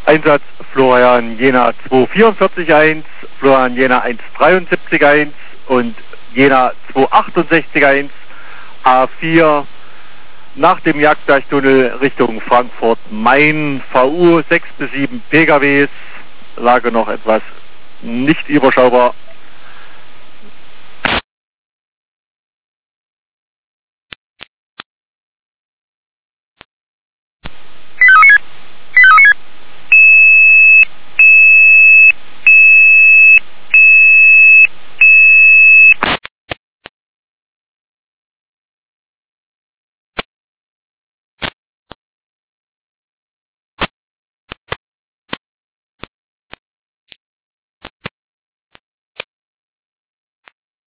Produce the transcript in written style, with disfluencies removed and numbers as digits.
Einsatz Florian Jena 244.1, Florian Jena 173.1 und Jena 268.1, A4 nach dem Jagdeichtunnel Richtung Frankfurt-Main, VU 6 bis 7 PKWs, Lage noch etwas nicht überschaubar,